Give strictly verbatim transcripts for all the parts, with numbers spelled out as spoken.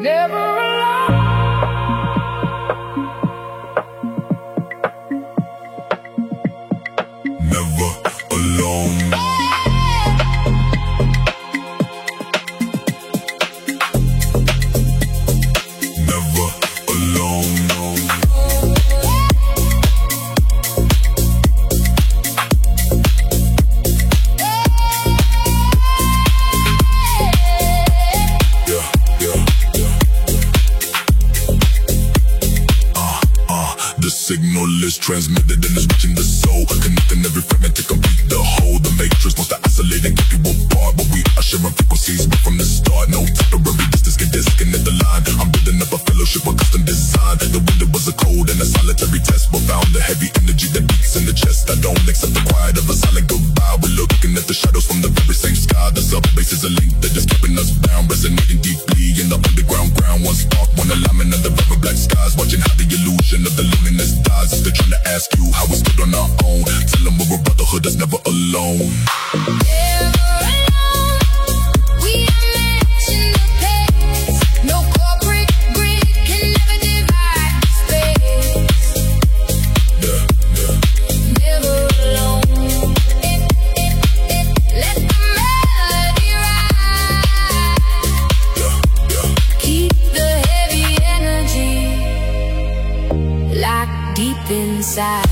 never alone. Never alone. Never alone. The signal is transmitted and is reaching the soul, connecting every fragment to complete the whole. The matrix wants to isolate and keep you apart, but we are sharing frequencies right from the start. No temporary distance can disconnect the line. I'm building up a fellowship with custom design. The window was a code and a solitary test, but found the heavy energy that beats in the chest. I don't accept the quiet of a silent goodbye. We're looking at the shadows from the very same sky. The sub-base is a link that is keeping us bound, resonating deeply in the underground ground. One spark, one alignment of the river black skies, watching how the illusion of the loneliness dies. They're trying to ask you how we stood on our own. Tell them we're a brotherhood that's never alone. Never alone. We are matching the pace. No corporate grid can never divide the space. Yeah, yeah. Never alone. Let the melody ride. Yeah, yeah. Keep the heavy energy locked deep inside.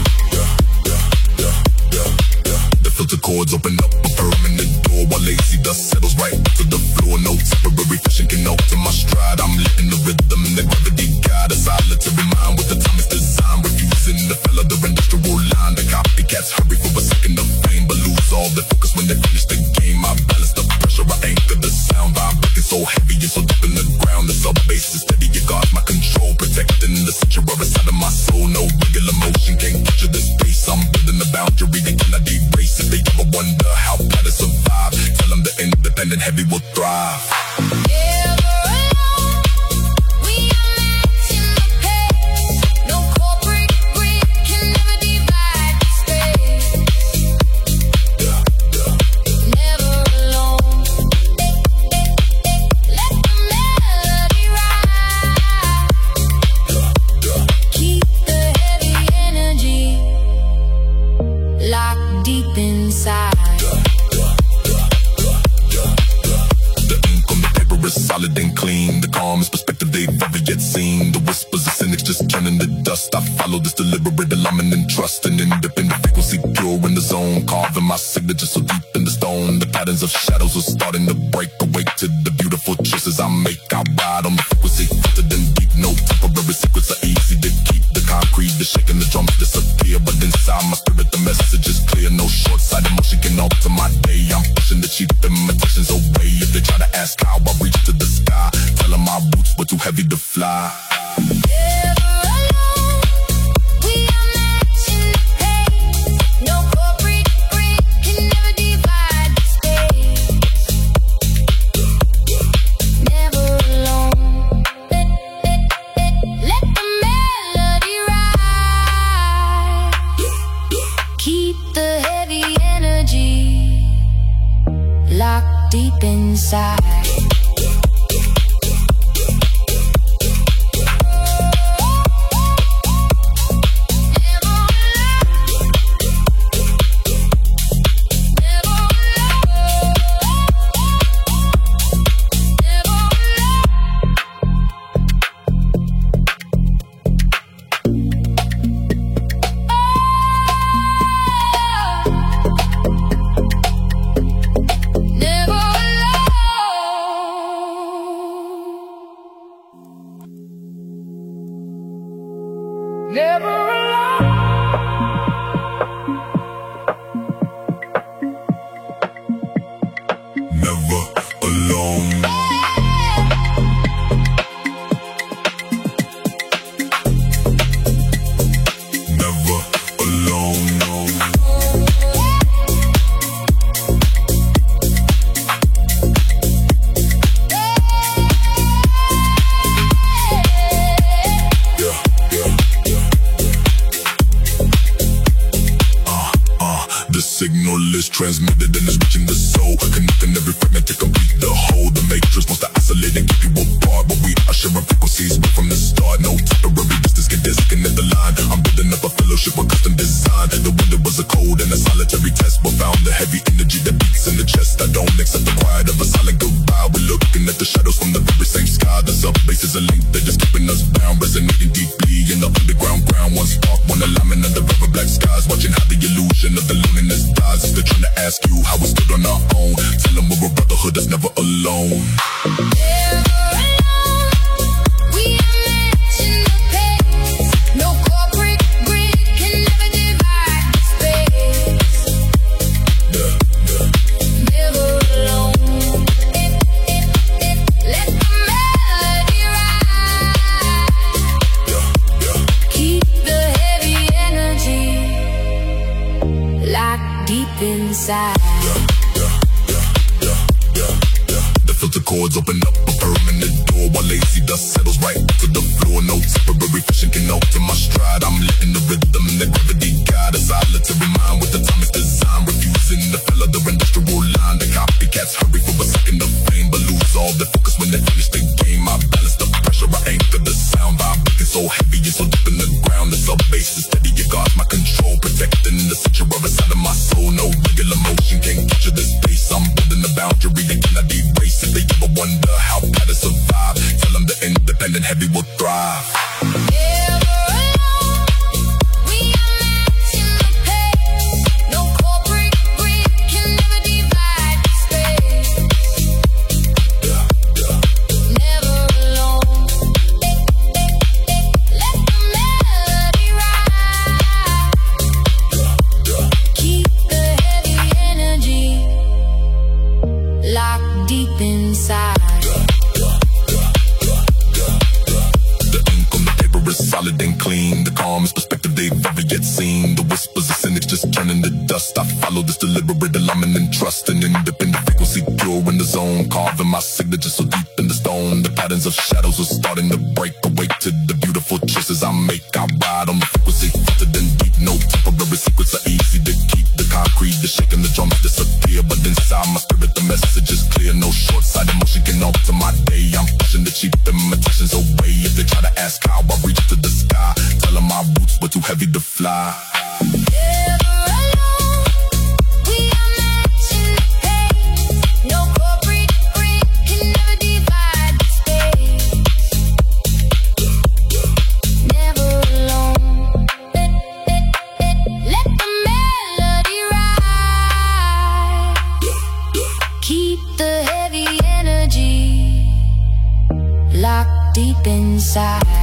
The filter cords open up a permanent door while lazy dust settles right to the floor. No temporary fashion can alter my stride. I'm letting the rhythm and the gravity guide a solitary mind with the time it's designed. Refusing to follow the industrial line. The copycats hurry for a second of fame, but lose all their focus when they finish the game. I balance the pressure, I anchor the sound. Vibrating so heavy and so deep in the ground. The sub-bass is steady, it guards my control, protecting the sanctuary side of my soul. No regular motion can capture this space. I'm building a boundary they cannot erase. If they ever wonder how bad it survive, tell them the independent heavy will thrive. Never alone. We are matching the pace. No corporate grid can never divide the space. Yeah, yeah. Never alone. Let the melody ride. Keep the heavy energy locked deep inside. The ink on the paper is solid and clean. The calmest perspective they've ever yet seen. The whispers of cynics just turning to dust. I follow this deliberate alignment and trust. An independent frequency pure in the zone, carving my signature so deep in the stone. The patterns of shadows are starting to break. Awake to the beautiful choices I make. I ride on the frequency filtered and deep. No temporary secrets are easy to keep. The concrete, the shaking, the drums disappear, but inside my spirit the message is clear. No short-sighted motion can alter my day. I'm pushing the cheap imitations away. If they try to ask how I reach to the sky, tell them my boots were too heavy to fly. Never alone. We are matching the pace. No corporate grid can never divide the space. Never alone. Let the melody ride. Keep the heavy energy locked deep inside. Never alone. Never alone. Never alone, no. Yeah, yeah. The signal is transmitted and is reaching the soul, connecting every fragment to complete the whole. The matrix wants to isolate and keep you apart, but we don't accept the quiet of a silent goodbye. We're looking at the shadows from the very same sky. The sub-bass is a link that just keeping us bound, resonating deeply in the underground ground. One spark, one alignment under very black skies, watching how the illusion of the loneliness dies. They're trying to ask you how we stood on our own. Tell them we're a brotherhood that's never alone. Never alone. We are matching the pace. No corporate grid can never divide the space. Yeah, yeah, Never alone. It, it, it, let the melody ride. yeah, yeah, Keep the heavy energy locked deep inside. yeah, yeah, yeah, yeah, yeah, yeah. The filter chords open up a permanent door while lazy dust settles right to the floor. No temporary fishing can alter my stride. I'm letting the rhythm and the gravity guide a solitary mind with atomic design, refusing to follow the industrial line. The copycats hurry for a second of fame, but lose all their focus when they finish the game. I balance the pressure, I anchor the sound, vibrating so heavy and so deep in the ground. The sub-bass is steady, it guards my control, protecting the sanctuary side of my soul. No regular motion can capture this space. I'm building the boundary they cannot erase. If they ever wonder how bad I survive, tell them the independent heavy will thrive. Never alone. We are matching the pace. No corporate grid can never divide the space. Yeah, yeah, Never alone. Eh, eh, eh, let the melody ride. yeah, yeah. Keep the heavy energy locked deep inside. The ink on the paper is solid and clean. The calmest perspective they've ever yet seen. The whispers of cynics just turning to dust. I follow this deliberate alignment and trust. An independent frequency pure in the zone, carving my signature so deep in the stone. The patterns of shadows are starting to break. Awake to the beautiful choices I make. I ride on the frequency filtered and deep. No temporary secrets are easy to keep. The concrete, the shaking, the drums disappear, but inside my spirit the message is clear. No short-sighted motion can alter my day. I'm pushing the cheap imitations away. If they try to ask how I reach to the sky, tell them my roots were too heavy to fly. Never alone. We are matching the pace. No corporate grid can never divide the space. Never alone. Eh, eh, eh, let the melody ride. Keep the heavy energy locked deep inside.